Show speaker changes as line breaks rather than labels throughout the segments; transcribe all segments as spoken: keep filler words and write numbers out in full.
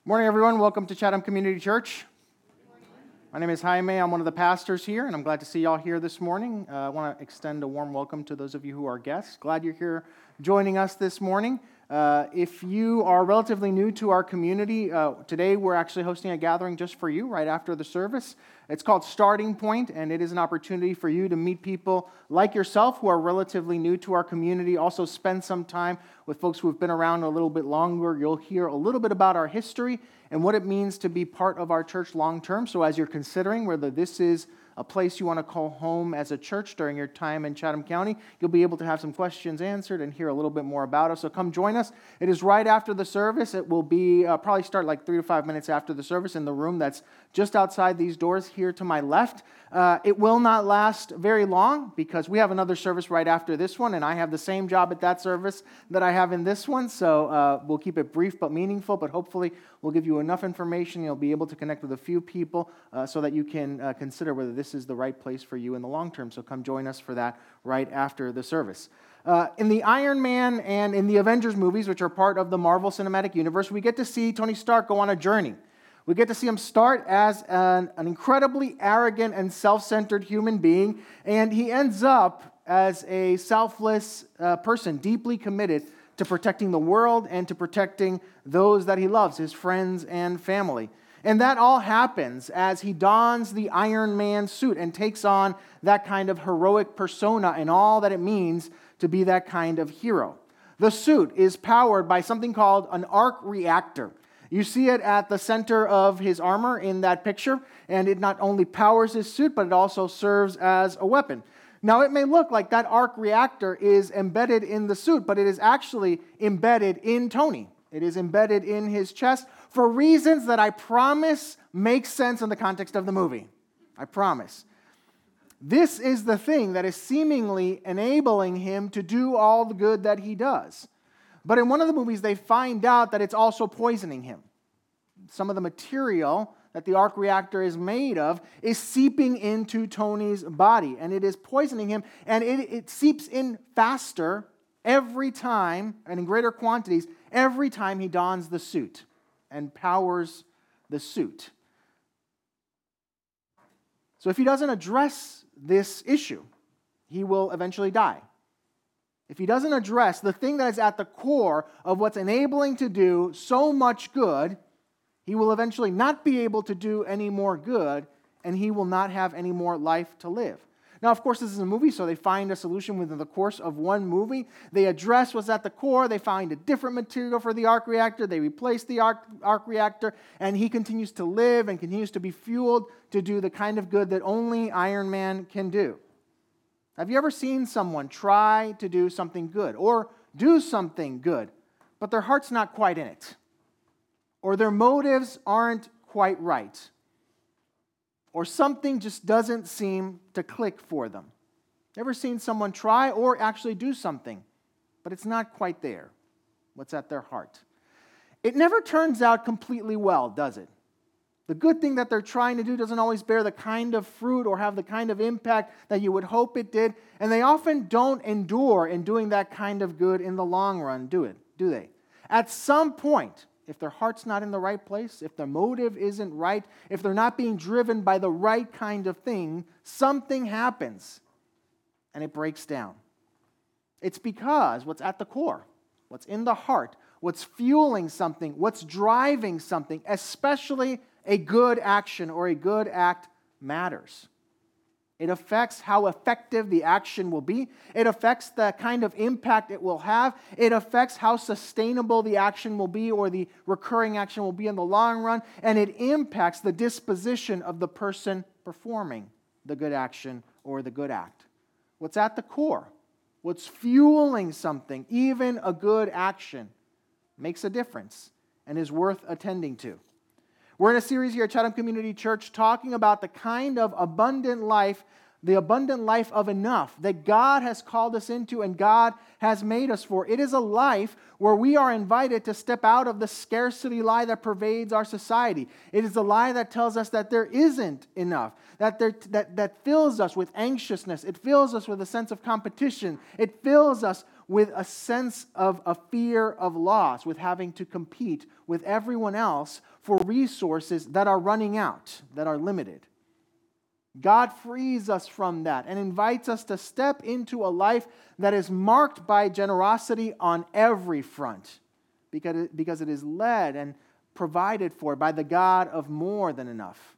Morning, everyone. Welcome to Chatham Community Church. My name is Jaime. I'm one of the pastors here, and I'm glad to see y'all here this morning. Uh, I want to extend a warm welcome to those of you who are guests. Glad you're here joining us this morning. Uh, if you are relatively new to our community, uh, today we're actually hosting a gathering just for you right after the service. It's called Starting Point, and it is an opportunity for you to meet people like yourself who are relatively new to our community. Also spend some time with folks who have been around a little bit longer. You'll hear a little bit about our history and what it means to be part of our church long term. So as you're considering whether this is a place you want to call home as a church during your time in Chatham County, you'll be able to have some questions answered and hear a little bit more about us. So come join us. It is right after the service. It will be uh, probably start like three to five minutes after the service in the room that's just outside these doors here to my left. Uh, it will not last very long because we have another service right after this one, and I have the same job at that service that I have in this one. So uh, we'll keep it brief but meaningful, but hopefully we'll give you enough information. You'll be able to connect with a few people uh, so that you can uh, consider whether this is the right place for you in the long term. So come join us for that right after the service. Uh, in the Iron Man and in the Avengers movies, which are part of the Marvel Cinematic Universe, we get to see Tony Stark go on a journey. We get to see him start as an, an incredibly arrogant and self-centered human being, and he ends up as a selfless uh, person, deeply committed to protecting the world and to protecting those that he loves, his friends and family. And that all happens as he dons the Iron Man suit and takes on that kind of heroic persona and all that it means to be that kind of hero. The suit is powered by something called an arc reactor. You see it at the center of his armor in that picture, and it not only powers his suit, but it also serves as a weapon. Now, it may look like that arc reactor is embedded in the suit, but it is actually embedded in Tony. It is embedded in his chest for reasons that I promise make sense in the context of the movie. I promise. This is the thing that is seemingly enabling him to do all the good that he does. But in one of the movies, they find out that it's also poisoning him. Some of the material that the arc reactor is made of is seeping into Tony's body, and it is poisoning him, and it, it seeps in faster every time, and in greater quantities, every time he dons the suit and powers the suit. So if he doesn't address this issue, he will eventually die. If he doesn't address the thing that is at the core of what's enabling to do so much good, he will eventually not be able to do any more good, and he will not have any more life to live. Now, of course, this is a movie, so they find a solution within the course of one movie. They address what's at the core. They find a different material for the arc reactor. They replace the arc, arc reactor, and he continues to live and continues to be fueled to do the kind of good that only Iron Man can do. Have you ever seen someone try to do something good or do something good, but their heart's not quite in it? Or their motives aren't quite right? Or something just doesn't seem to click for them? Ever seen someone try or actually do something, but it's not quite there? What's at their heart? It never turns out completely well, does it? The good thing that they're trying to do doesn't always bear the kind of fruit or have the kind of impact that you would hope it did, and they often don't endure in doing that kind of good in the long run, do it? Do they? At some point, if their heart's not in the right place, if their motive isn't right, if they're not being driven by the right kind of thing, something happens and it breaks down. It's because what's at the core, what's in the heart, what's fueling something, what's driving something, especially a good action or a good act, matters. It affects how effective the action will be. It affects the kind of impact it will have. It affects how sustainable the action will be or the recurring action will be in the long run. And it impacts the disposition of the person performing the good action or the good act. What's at the core, what's fueling something, even a good action, makes a difference and is worth attending to. We're in a series here at Chatham Community Church talking about the kind of abundant life, the abundant life of enough that God has called us into and God has made us for. It is a life where we are invited to step out of the scarcity lie that pervades our society. It is a lie that tells us that there isn't enough, that, there, that, that fills us with anxiousness. It fills us with a sense of competition. It fills us with a sense of a fear of loss, with having to compete with everyone else for resources that are running out, that are limited. God frees us from that and invites us to step into a life that is marked by generosity on every front, because it, because it is led and provided for by the God of more than enough.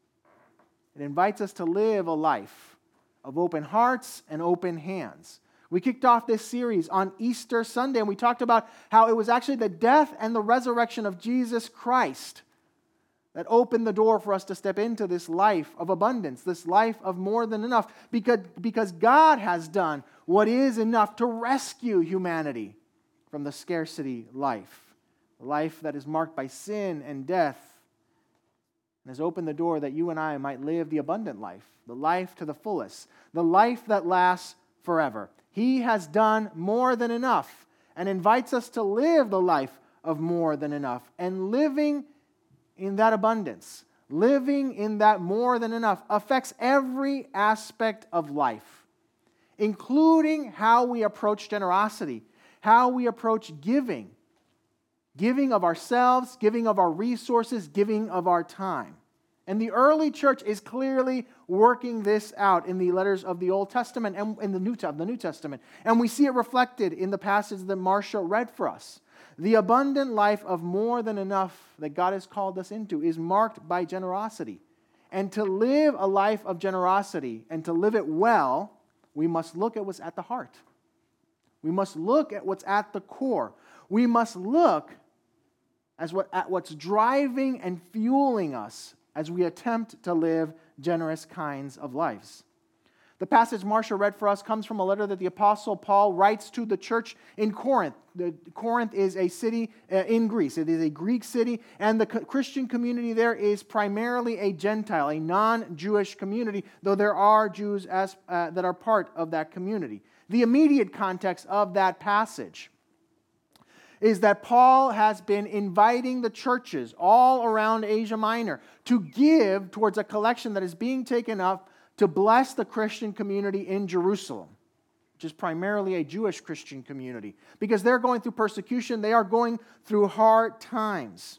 It invites us to live a life of open hearts and open hands. We kicked off this series on Easter Sunday, and we talked about how it was actually the death and the resurrection of Jesus Christ that opened the door for us to step into this life of abundance, this life of more than enough, because, because God has done what is enough to rescue humanity from the scarcity life, a life that is marked by sin and death, and has opened the door that you and I might live the abundant life, the life to the fullest, the life that lasts forever. He has done more than enough and invites us to live the life of more than enough, and living in that abundance, living in that more than enough affects every aspect of life, including how we approach generosity, how we approach giving, giving of ourselves, giving of our resources, giving of our time. And the early church is clearly working this out in the letters of the Old Testament and in the New, the New Testament. And we see it reflected in the passage that Marcia read for us. The abundant life of more than enough that God has called us into is marked by generosity. And to live a life of generosity and to live it well, we must look at what's at the heart. We must look at what's at the core. We must look as what, at what's driving and fueling us as we attempt to live generous kinds of lives. The passage Marcia read for us comes from a letter that the Apostle Paul writes to the church in Corinth. The, Corinth is a city uh, in Greece. It is a Greek city, and the co- Christian community there is primarily a Gentile, a non-Jewish community, though there are Jews as, uh, that are part of that community. The immediate context of that passage is that Paul has been inviting the churches all around Asia Minor to give towards a collection that is being taken up to bless the Christian community in Jerusalem, which is primarily a Jewish Christian community, because they're going through persecution, they are going through hard times.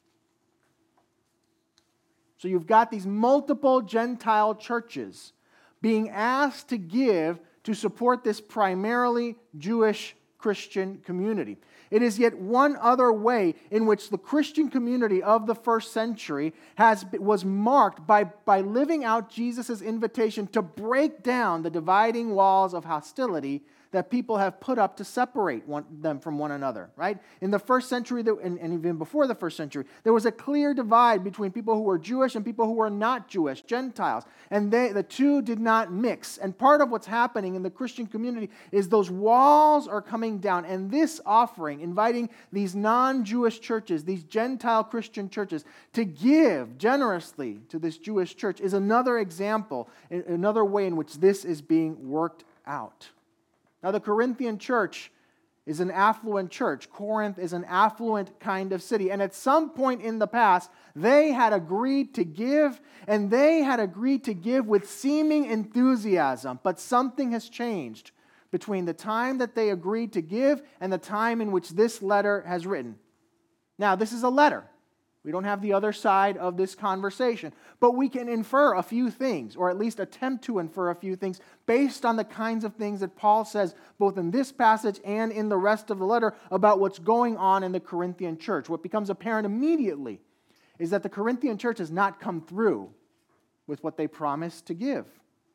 So you've got these multiple Gentile churches being asked to give to support this primarily Jewish Christian community. It is yet one other way in which the Christian community of the first century has was marked by, by living out Jesus' invitation to break down the dividing walls of hostility that people have put up to separate one, them from one another, right? In the first century, and, and even before the first century, there was a clear divide between people who were Jewish and people who were not Jewish, Gentiles. And they, the two did not mix. And part of what's happening in the Christian community is those walls are coming down. And this offering, inviting these non-Jewish churches, these Gentile Christian churches, to give generously to this Jewish church is another example, another way in which this is being worked out. Now, the Corinthian church is an affluent church. Corinth is an affluent kind of city. And at some point in the past, they had agreed to give, and they had agreed to give with seeming enthusiasm. But something has changed between the time that they agreed to give and the time in which this letter has written. Now, this is a letter. We don't have the other side of this conversation, but we can infer a few things, or at least attempt to infer a few things, based on the kinds of things that Paul says, both in this passage and in the rest of the letter, about what's going on in the Corinthian church. What becomes apparent immediately is that the Corinthian church has not come through with what they promised to give.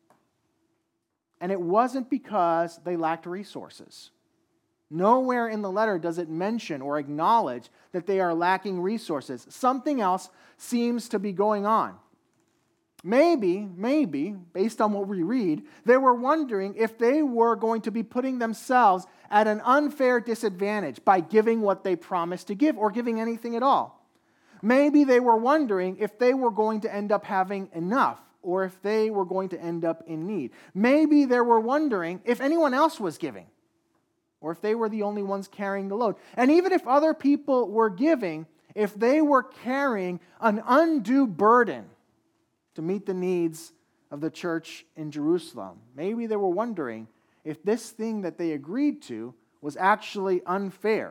And it wasn't because they lacked resources. Nowhere in the letter does it mention or acknowledge that they are lacking resources. Something else seems to be going on. Maybe, maybe, based on what we read, they were wondering if they were going to be putting themselves at an unfair disadvantage by giving what they promised to give or giving anything at all. Maybe they were wondering if they were going to end up having enough or if they were going to end up in need. Maybe they were wondering if anyone else was giving, or if they were the only ones carrying the load. And even if other people were giving, if they were carrying an undue burden to meet the needs of the church in Jerusalem, maybe they were wondering if this thing that they agreed to was actually unfair.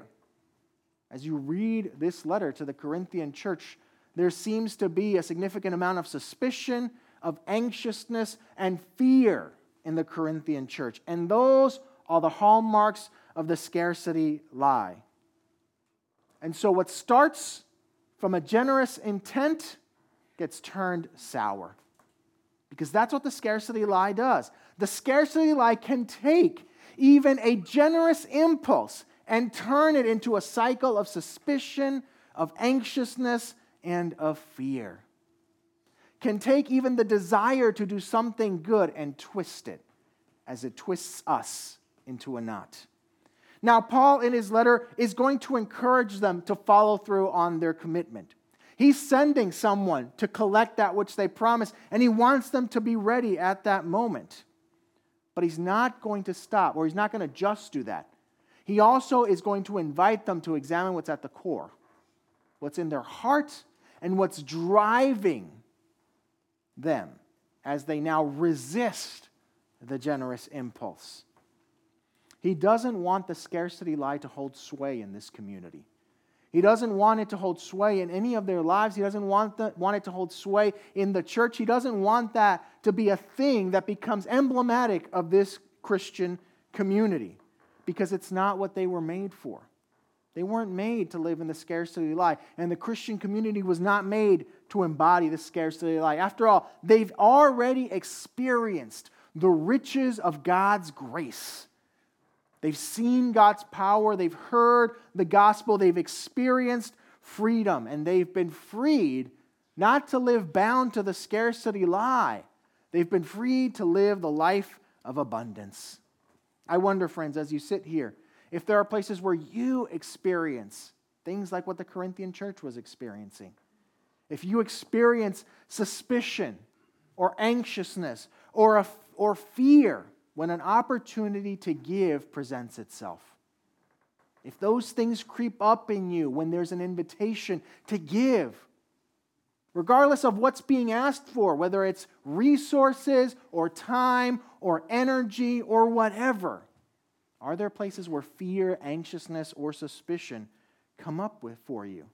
As you read this letter to the Corinthian church, there seems to be a significant amount of suspicion, of anxiousness, and fear in the Corinthian church. And those are the hallmarks of the scarcity lie. And so what starts from a generous intent gets turned sour. Because that's what the scarcity lie does. The scarcity lie can take even a generous impulse and turn it into a cycle of suspicion, of anxiousness, and of fear. Can take even the desire to do something good and twist it as it twists us into a knot. Now, Paul in his letter is going to encourage them to follow through on their commitment. He's sending someone to collect that which they promised, and he wants them to be ready at that moment. But he's not going to stop, or he's not going to just do that. He also is going to invite them to examine what's at the core, what's in their heart, and what's driving them as they now resist the generous impulse. He doesn't want the scarcity lie to hold sway in this community. He doesn't want it to hold sway in any of their lives. He doesn't want, the, want it to hold sway in the church. He doesn't want that to be a thing that becomes emblematic of this Christian community, because it's not what they were made for. They weren't made to live in the scarcity lie, and the Christian community was not made to embody the scarcity lie. After all, they've already experienced the riches of God's grace. They've seen God's power, they've heard the gospel, they've experienced freedom, and they've been freed not to live bound to the scarcity lie. They've been freed to live the life of abundance. I wonder, friends, as you sit here, if there are places where you experience things like what the Corinthian church was experiencing. If you experience suspicion or anxiousness or, a, or fear when an opportunity to give presents itself. If those things creep up in you when there's an invitation to give, regardless of what's being asked for, whether it's resources or time or energy or whatever, are there places where fear, anxiousness, or suspicion come up with for you?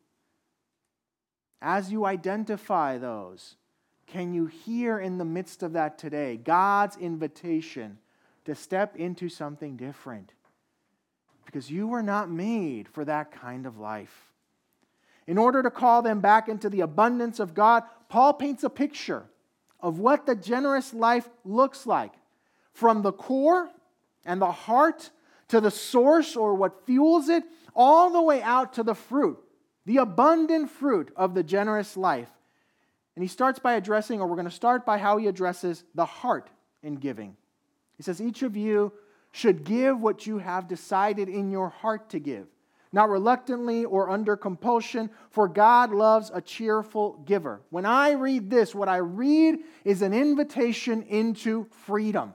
As you identify those, can you hear in the midst of that today God's invitation to step into something different? Because you were not made for that kind of life. In order to call them back into the abundance of God, Paul paints a picture of what the generous life looks like. From the core and the heart to the source or what fuels it, all the way out to the fruit, the abundant fruit of the generous life. And he starts by addressing, or we're going to start by how he addresses the heart in giving. He says, each of you should give what you have decided in your heart to give, not reluctantly or under compulsion, for God loves a cheerful giver. When I read this, what I read is an invitation into freedom.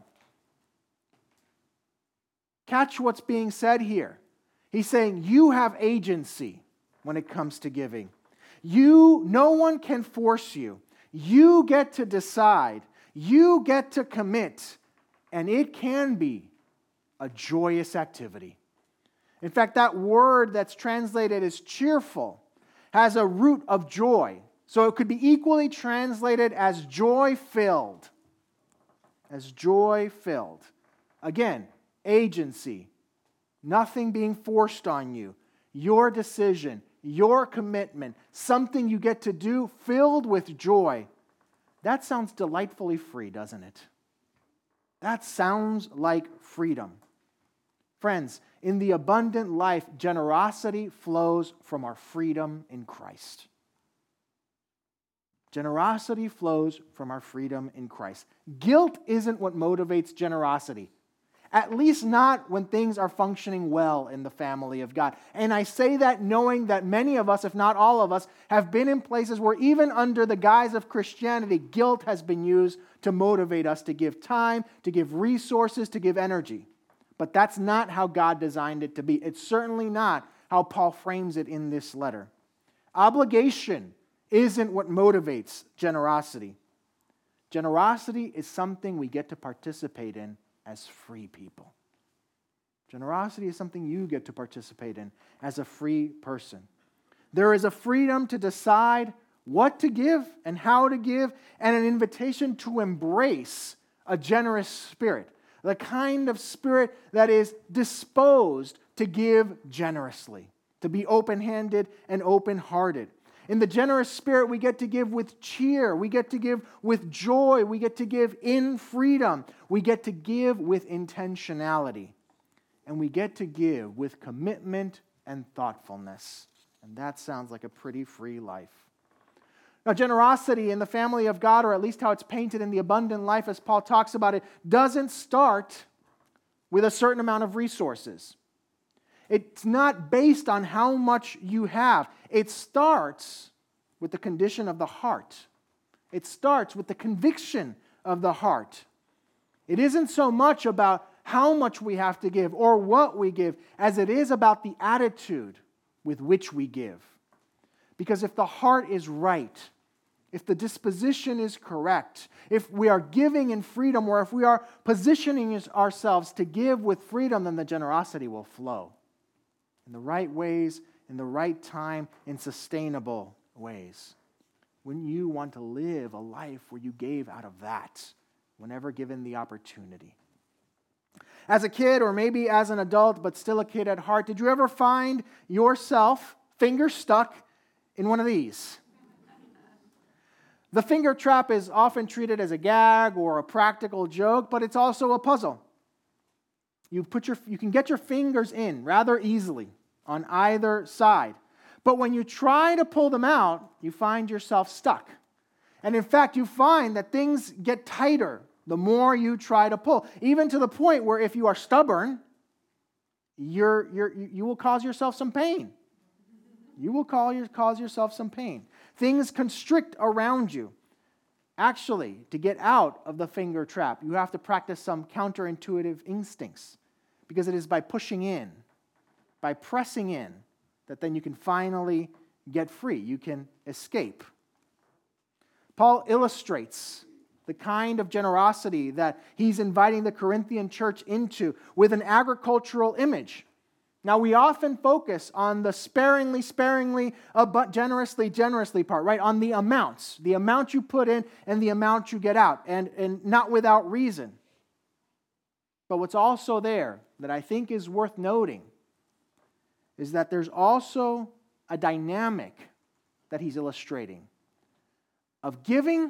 Catch what's being said here. He's saying you have agency when it comes to giving. You, no one can force you. You get to decide. You get to commit. And it can be a joyous activity. In fact, that word that's translated as cheerful has a root of joy. So it could be equally translated as joy-filled. As joy-filled. Again, agency. Nothing being forced on you. Your decision, your commitment, something you get to do filled with joy. That sounds delightfully free, doesn't it? That sounds like freedom. Friends, in the abundant life, generosity flows from our freedom in Christ. Generosity flows from our freedom in Christ. Guilt isn't what motivates generosity. At least not when things are functioning well in the family of God. And I say that knowing that many of us, if not all of us, have been in places where even under the guise of Christianity, guilt has been used to motivate us to give time, to give resources, to give energy. But that's not how God designed it to be. It's certainly not how Paul frames it in this letter. Obligation isn't what motivates generosity. Generosity is something we get to participate in as free people. Generosity is something you get to participate in as a free person. There is a freedom to decide what to give and how to give, and an invitation to embrace a generous spirit, the kind of spirit that is disposed to give generously, to be open-handed and open-hearted. In the generous spirit, we get to give with cheer. We get to give with joy. We get to give in freedom. We get to give with intentionality. And we get to give with commitment and thoughtfulness. And that sounds like a pretty free life. Now, generosity in the family of God, or at least how it's painted in the abundant life as Paul talks about it, doesn't start with a certain amount of resources. It's not based on how much you have. It starts with the condition of the heart. It starts with the conviction of the heart. It isn't so much about how much we have to give or what we give as it is about the attitude with which we give. Because if the heart is right, if the disposition is correct, if we are giving in freedom, or if we are positioning ourselves to give with freedom, then the generosity will flow in the right ways, in the right time, in sustainable ways. When you want to live a life where you gave out of that, whenever given the opportunity. As a kid, or maybe as an adult, but still a kid at heart, did you ever find yourself finger stuck in one of these? The finger trap is often treated as a gag or a practical joke, but it's also a puzzle. You put your, you can get your fingers in rather easily on either side. But when you try to pull them out, you find yourself stuck. And in fact, you find that things get tighter the more you try to pull, even to the point where if you are stubborn, you're, you're, you will cause yourself some pain. You will call your, cause yourself some pain. Things constrict around you. Actually, to get out of the finger trap, you have to practice some counterintuitive instincts, because it is by pushing in, by pressing in, that then you can finally get free. You can escape. Paul illustrates the kind of generosity that he's inviting the Corinthian church into with an agricultural image. Now, we often focus on the sparingly, sparingly, uh, but generously, generously part, right? On the amounts, the amount you put in and the amount you get out, and, and not without reason. But what's also there that I think is worth noting is that there's also a dynamic that he's illustrating of giving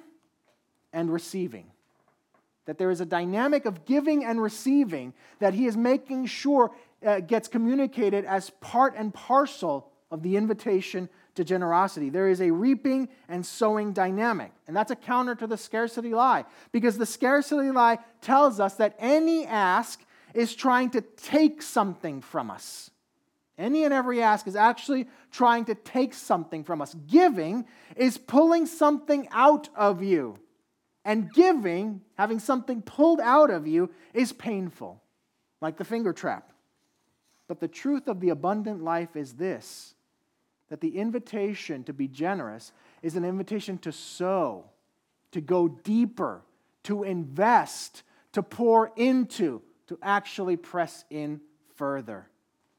and receiving. That there is a dynamic of giving and receiving that he is making sure uh, gets communicated as part and parcel of the invitation to generosity. There is a reaping and sowing dynamic. And that's a counter to the scarcity lie. Because the scarcity lie tells us that any ask is trying to take something from us. Any and every ask is actually trying to take something from us. Giving is pulling something out of you. And giving, having something pulled out of you, is painful, like the finger trap. But the truth of the abundant life is this, that the invitation to be generous is an invitation to sow, to go deeper, to invest, to pour into, to actually press in further.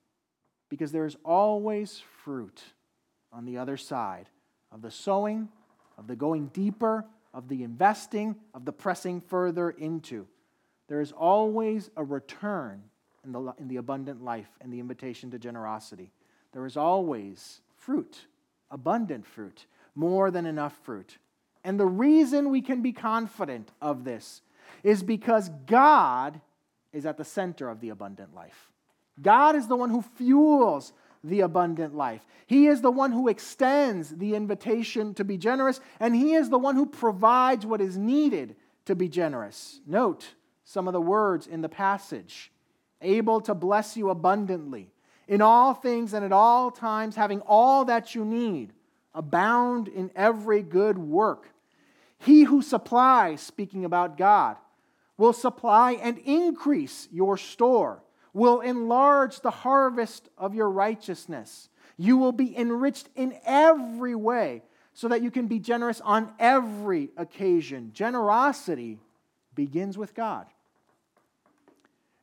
Because there is always fruit on the other side of the sowing, of the going deeper, of the investing, of the pressing further into. There is always a return in the, in the abundant life and the invitation to generosity. There is always fruit, abundant fruit, more than enough fruit. And the reason we can be confident of this is because God is at the center of the abundant life. God is the one who fuels the abundant life. He is the one who extends the invitation to be generous, and He is the one who provides what is needed to be generous. Note some of the words in the passage. Able to bless you abundantly, in all things and at all times, having all that you need, abound in every good work. He who supplies, speaking about God, will supply and increase your store, will enlarge the harvest of your righteousness. You will be enriched in every way so that you can be generous on every occasion. Generosity begins with God.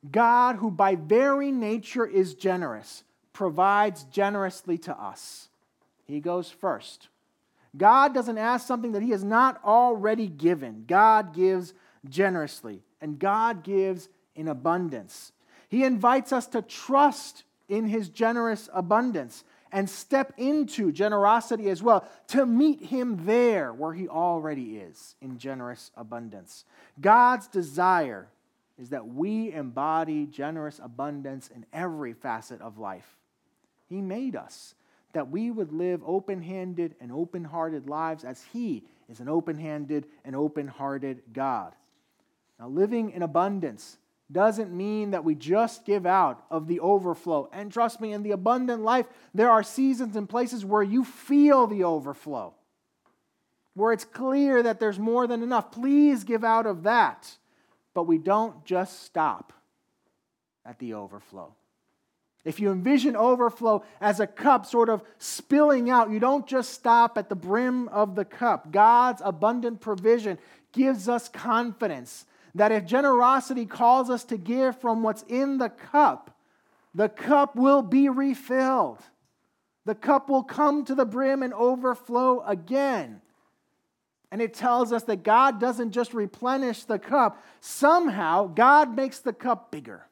God, who by very nature is generous, provides generously to us. He goes first. God doesn't ask something that He has not already given. God gives generously, and God gives in abundance. He invites us to trust in His generous abundance and step into generosity as well, to meet Him there where He already is in generous abundance. God's desire is that we embody generous abundance in every facet of life. He made us that we would live open-handed and open-hearted lives as He is an open-handed and open-hearted God. Now, living in abundance doesn't mean that we just give out of the overflow. And trust me, in the abundant life, there are seasons and places where you feel the overflow, where it's clear that there's more than enough. Please give out of that. But we don't just stop at the overflow. If you envision overflow as a cup sort of spilling out, you don't just stop at the brim of the cup. God's abundant provision gives us confidence that if generosity calls us to give from what's in the cup, the cup will be refilled. The cup will come to the brim and overflow again. And it tells us that God doesn't just replenish the cup. Somehow, God makes the cup bigger.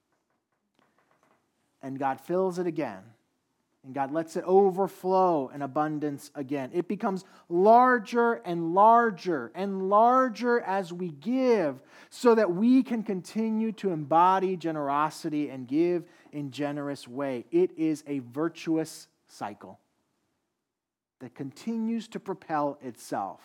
And God fills it again. And God lets it overflow in abundance again. It becomes larger and larger and larger as we give, so that we can continue to embody generosity and give in generous way. It is a virtuous cycle that continues to propel itself.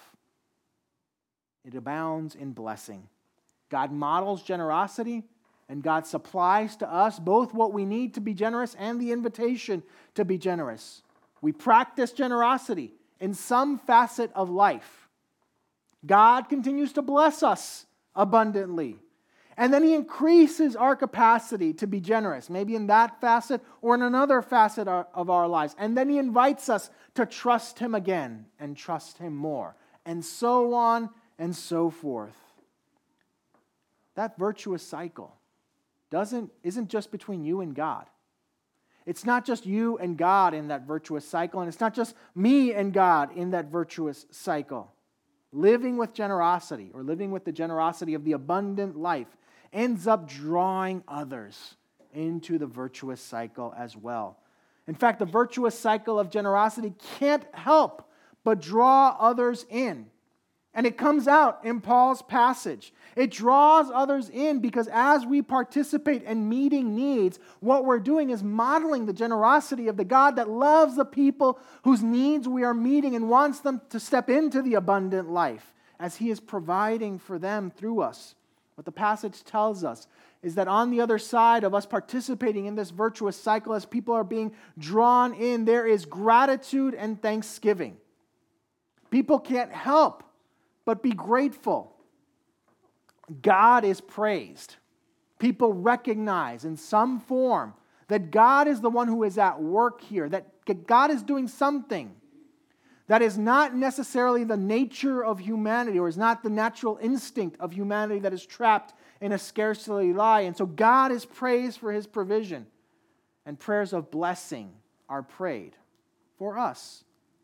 It abounds in blessing. God models generosity, and God supplies to us both what we need to be generous and the invitation to be generous. We practice generosity in some facet of life. God continues to bless us abundantly. And then He increases our capacity to be generous, maybe in that facet or in another facet of our lives. And then He invites us to trust Him again and trust Him more, and so on and so forth. That virtuous cycle doesn't, isn't just between you and God. It's not just you and God in that virtuous cycle, and it's not just me and God in that virtuous cycle. Living with generosity, or living with the generosity of the abundant life, ends up drawing others into the virtuous cycle as well. In fact, the virtuous cycle of generosity can't help but draw others in. And it comes out in Paul's passage. It draws others in because as we participate in meeting needs, what we're doing is modeling the generosity of the God that loves the people whose needs we are meeting and wants them to step into the abundant life as He is providing for them through us. What the passage tells us is that on the other side of us participating in this virtuous cycle, as people are being drawn in, there is gratitude and thanksgiving. People can't help but be grateful. God is praised. People recognize in some form that God is the one who is at work here, that God is doing something that is not necessarily the nature of humanity, or is not the natural instinct of humanity that is trapped in a scarcity lie. And so God is praised for His provision, and prayers of blessing are prayed for us.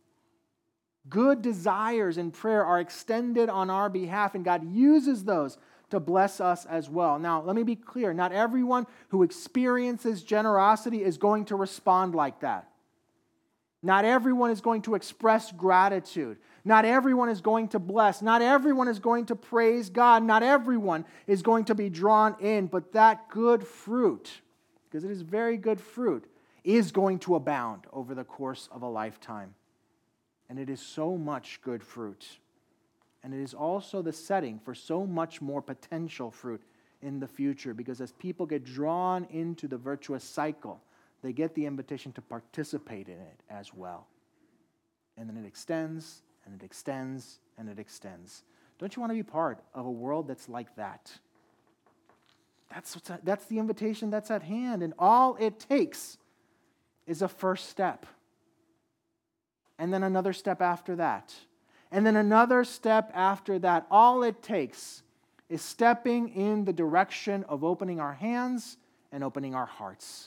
Good desires in prayer are extended on our behalf, and God uses those to bless us as well. Now, let me be clear. Not everyone who experiences generosity is going to respond like that. Not everyone is going to express gratitude. Not everyone is going to bless. Not everyone is going to praise God. Not everyone is going to be drawn in. But that good fruit, because it is very good fruit, is going to abound over the course of a lifetime. And it is so much good fruit. And it is also the setting for so much more potential fruit in the future, because as people get drawn into the virtuous cycle, they get the invitation to participate in it as well. And then it extends, and it extends, and it extends. Don't you want to be part of a world that's like that? That's, what's, that's the invitation that's at hand. And all it takes is a first step. And then another step after that. And then another step after that. All it takes is stepping in the direction of opening our hands and opening our hearts.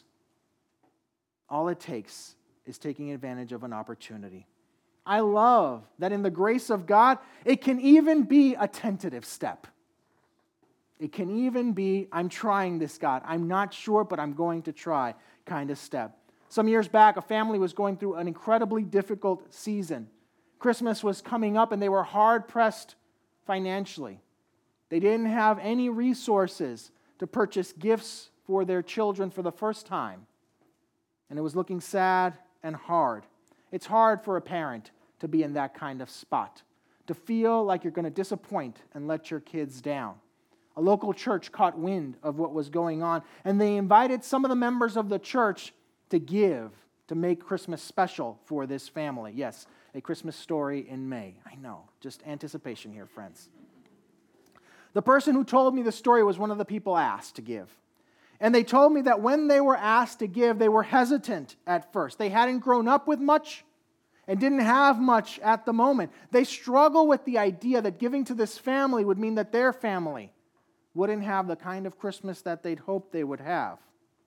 All it takes is taking advantage of an opportunity. I love that in the grace of God, it can even be a tentative step. It can even be, I'm trying this, God. I'm not sure, but I'm going to try kind of step. Some years back, a family was going through an incredibly difficult season. Christmas was coming up and they were hard-pressed financially. They didn't have any resources to purchase gifts for their children for the first time. And it was looking sad and hard. It's hard for a parent to be in that kind of spot, to feel like you're going to disappoint and let your kids down. A local church caught wind of what was going on, and they invited some of the members of the church to give, to make Christmas special for this family. Yes, a Christmas story in May. I know, just anticipation here, friends. The person who told me the story was one of the people asked to give. And they told me that when they were asked to give, they were hesitant at first. They hadn't grown up with much and didn't have much at the moment. They struggle with the idea that giving to this family would mean that their family wouldn't have the kind of Christmas that they'd hoped they would have.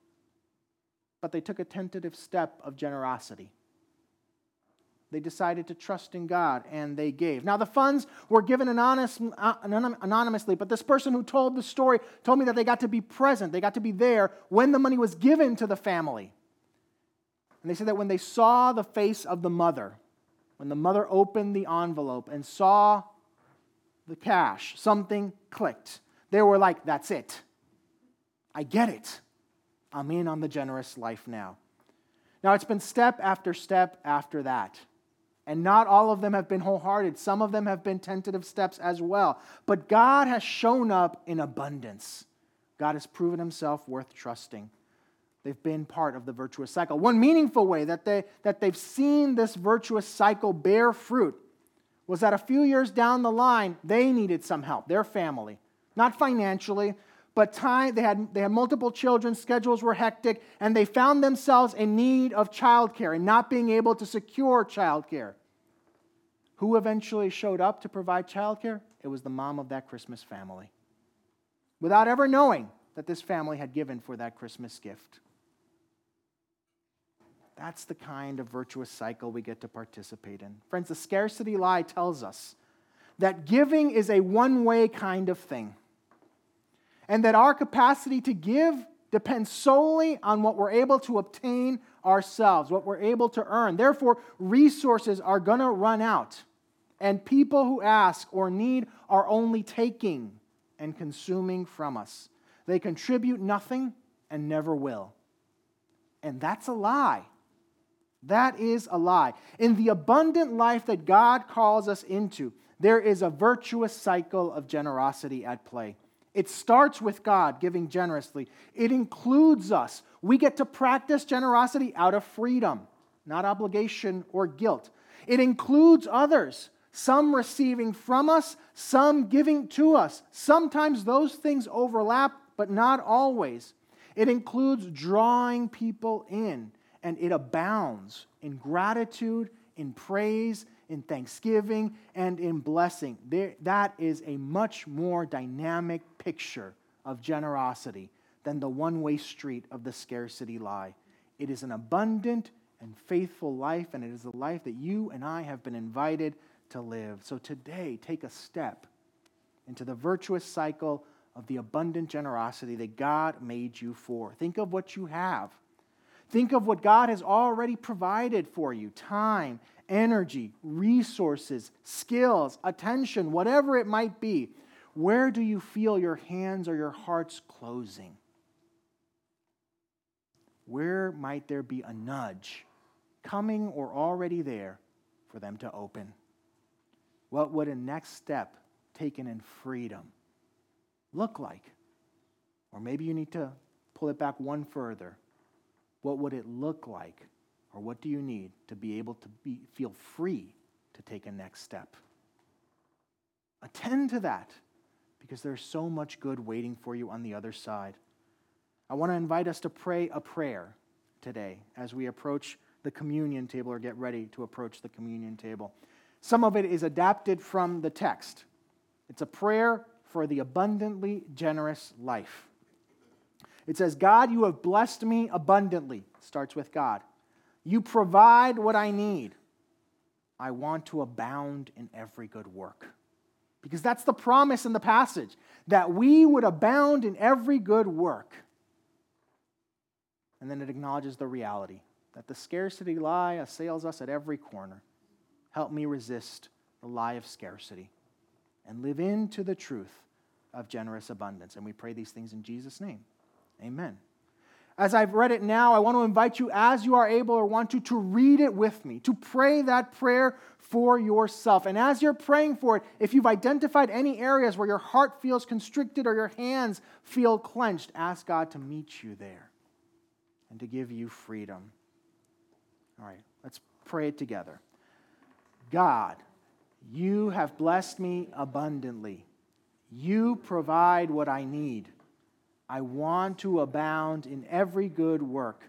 But they took a tentative step of generosity. They decided to trust in God, and they gave. Now, the funds were given anonymous, anonymously, but this person who told the story told me that they got to be present. They got to be there when the money was given to the family. And they said that when they saw the face of the mother, when the mother opened the envelope and saw the cash, something clicked. They were like, that's it. I get it. I'm in on the generous life now. Now, it's been step after step after that. And not all of them have been wholehearted. Some of them have been tentative steps as well. But God has shown up in abundance. God has proven himself worth trusting. They've been part of the virtuous cycle. One meaningful way that, they, that they've seen this virtuous cycle bear fruit was that a few years down the line, they needed some help, their family. Not financially, but time. They had, they had multiple children, schedules were hectic, and they found themselves in need of childcare and not being able to secure childcare. Who eventually showed up to provide childcare? It was the mom of that Christmas family. Without ever knowing that this family had given for that Christmas gift. That's the kind of virtuous cycle we get to participate in. Friends, the scarcity lie tells us that giving is a one-way kind of thing. And that our capacity to give depends solely on what we're able to obtain ourselves, what we're able to earn. Therefore, resources are going to run out. And people who ask or need are only taking and consuming from us. They contribute nothing and never will. And that's a lie. That is a lie. In the abundant life that God calls us into, there is a virtuous cycle of generosity at play. It starts with God giving generously. It includes us. We get to practice generosity out of freedom, not obligation or guilt. It includes others, some receiving from us, some giving to us. Sometimes those things overlap, but not always. It includes drawing people in, and it abounds in gratitude, in praise, in thanksgiving, and in blessing. There, that is a much more dynamic picture of generosity than the one-way street of the scarcity lie. It is an abundant and faithful life, and it is a life that you and I have been invited to live. So today, take a step into the virtuous cycle of the abundant generosity that God made you for. Think of what you have. Think of what God has already provided for you: time, energy, resources, skills, attention, whatever it might be. Where do you feel your hands or your hearts closing? Where might there be a nudge coming or already there for them to open? What would a next step taken in freedom look like? Or maybe you need to pull it back one further. What would it look like? Or what do you need to be able to be, feel free to take a next step? Attend to that, because there's so much good waiting for you on the other side. I want to invite us to pray a prayer today as we approach the communion table or get ready to approach the communion table. Some of it is adapted from the text. It's a prayer for the abundantly generous life. It says, God, you have blessed me abundantly. Starts with God. You provide what I need. I want to abound in every good work. Because that's the promise in the passage, that we would abound in every good work. And then it acknowledges the reality that the scarcity lie assails us at every corner. Help me resist the lie of scarcity and live into the truth of generous abundance. And we pray these things in Jesus' name. Amen. As I've read it now, I want to invite you, as you are able or want to, to read it with me, to pray that prayer for yourself. And as you're praying for it, if you've identified any areas where your heart feels constricted or your hands feel clenched, ask God to meet you there and to give you freedom. All right, let's pray it together. God, you have blessed me abundantly. You provide what I need. I want to abound in every good work.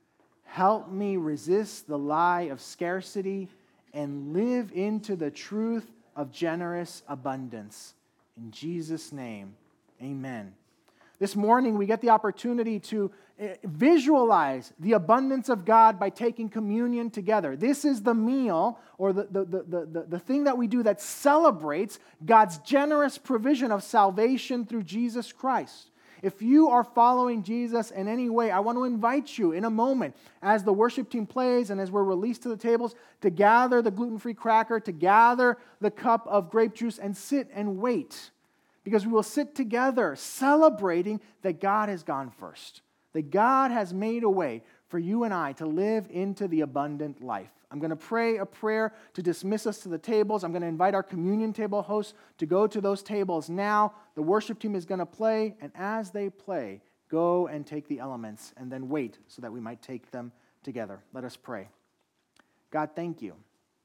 Help me resist the lie of scarcity and live into the truth of generous abundance. In Jesus' name, amen. This morning, we get the opportunity to visualize the abundance of God by taking communion together. This is the meal, or the, the, the, the, the thing that we do that celebrates God's generous provision of salvation through Jesus Christ. If you are following Jesus in any way, I want to invite you in a moment, as the worship team plays and as we're released to the tables, to gather the gluten-free cracker, to gather the cup of grape juice, and sit and wait. Because we will sit together celebrating that God has gone first, that God has made a way for you and I to live into the abundant life. I'm going to pray a prayer to dismiss us to the tables. I'm going to invite our communion table hosts to go to those tables now. The worship team is going to play, and as they play, go and take the elements and then wait so that we might take them together. Let us pray. God, thank you.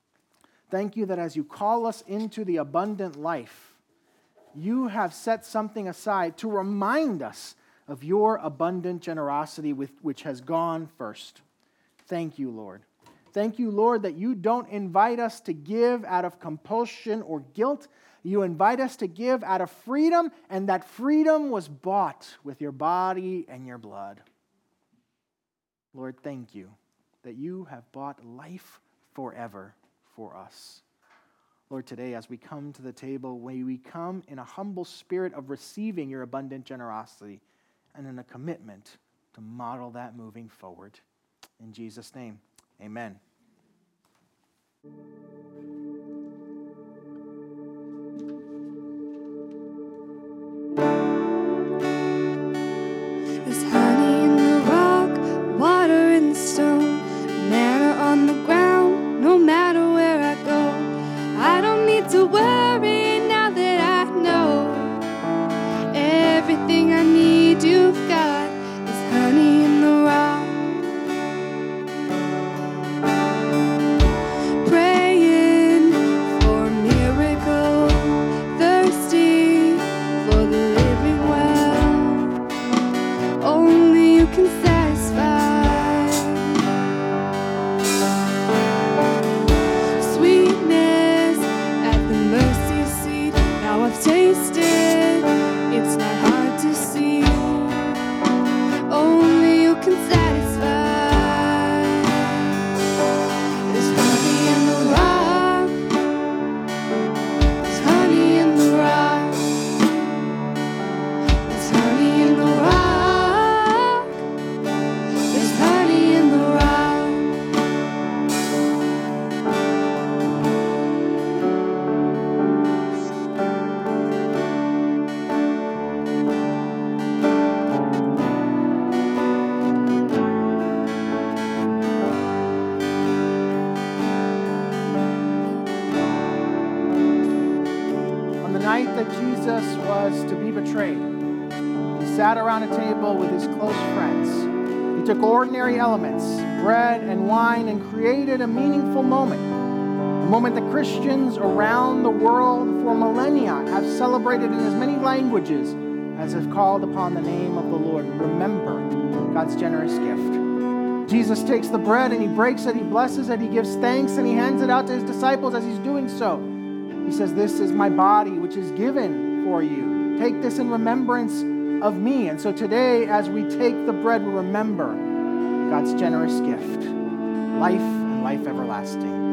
Thank you that as you call us into the abundant life, you have set something aside to remind us of your abundant generosity with, which has gone first. Thank you, Lord. Thank you, Lord, that you don't invite us to give out of compulsion or guilt. You invite us to give out of freedom, and that freedom was bought with your body and your blood. Lord, thank you that you have bought life forever for us. Lord, today as we come to the table, may we come in a humble spirit of receiving your abundant generosity and in a commitment to model that moving forward. In Jesus' name, amen.
There's honey in the rock, water in the stone, manna on the ground, no matter where I go. I don't need to worry now that I know everything I need you've got. There's honey in the rock. Praying for a miracle, thirsty for the living well. Only you can satisfy. Sweetness at the mercy seat. Now I've tasted, it's not hard to see. Only you can satisfy. There's honey in the rock. There's honey in the rock. There's honey in the rock. There's honey in the rock.
On the night that Jesus was to be betrayed, he sat around a table with his close friends. He took ordinary elements, bread and wine, and created a meaningful moment. A moment that Christians around the world for millennia have celebrated in as many languages as have called upon the name of the Lord. Remember God's generous gift. Jesus takes the bread and he breaks it, he blesses it, he gives thanks, and he hands it out to his disciples. As he's doing so, he says, "This is my body, which is given for you. take this in remembrance of me. And so today, as we take the bread, we remember God's generous gift, life and life everlasting.